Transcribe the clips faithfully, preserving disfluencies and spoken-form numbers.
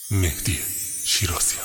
مهدی شیرازی.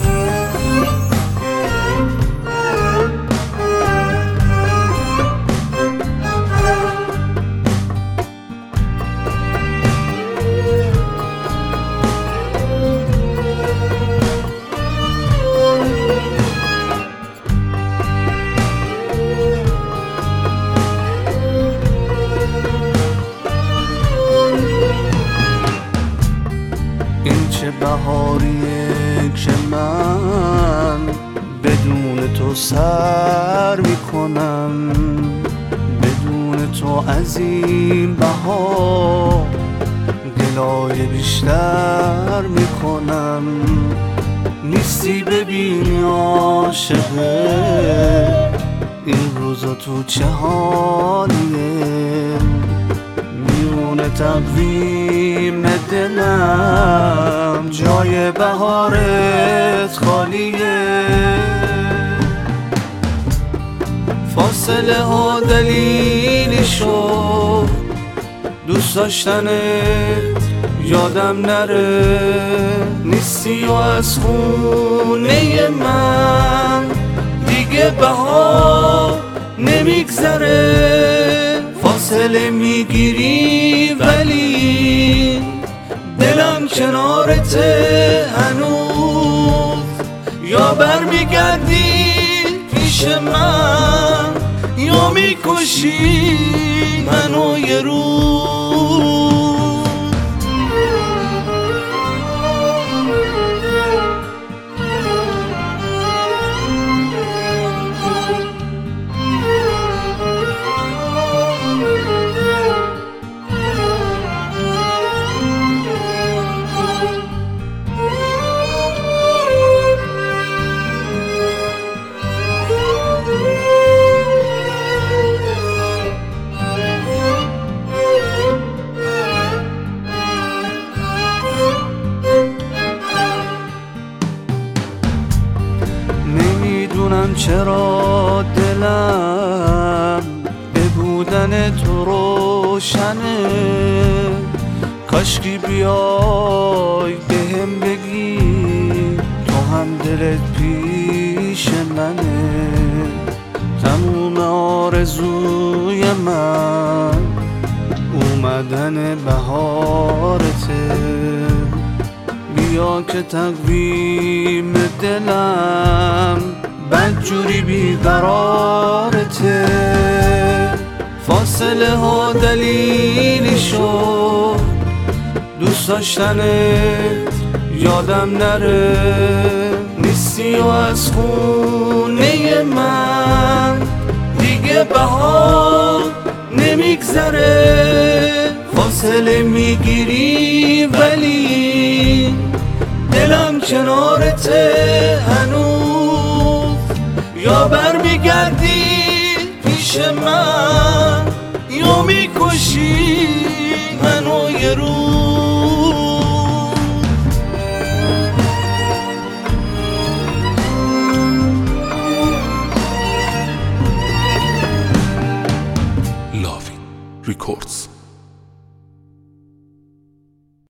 این چه بهاریه که من بدون تو سر میکنم، بدون تو از این بهار گلایه بیشتر میکنم. نیستی ببینی عاشقه این روزا تو چه حالیه، میون تقویم دلم جای بهارت خالیه. فاصله ها دلیلی شد دوست داشتنت یادم نره، نیستی و از خونه من دیگه بهار نمیگذره. فاصله میگیری ولی دلم کنارته هنوز، یا برمیگردی پیش من یا میکشی منو یه روز. نمیدونم چرا دلم به بودن تو روشنه، کاشکی بیای بهم بگی تو هم دلت پیش منه. تموم آرزوی من اومدن بهارته، بیا که تقویم دلم بدجوری بیقرارته. فاصله ها دلیلی شد دوست داشتنت یادم نره، نیستی و از خونه من دیگه بهار نمیگذره. فاصله میگیری ولی دلم کنارته هنوز، یا برمیگردی پیش من یا میکشی منو یه روز.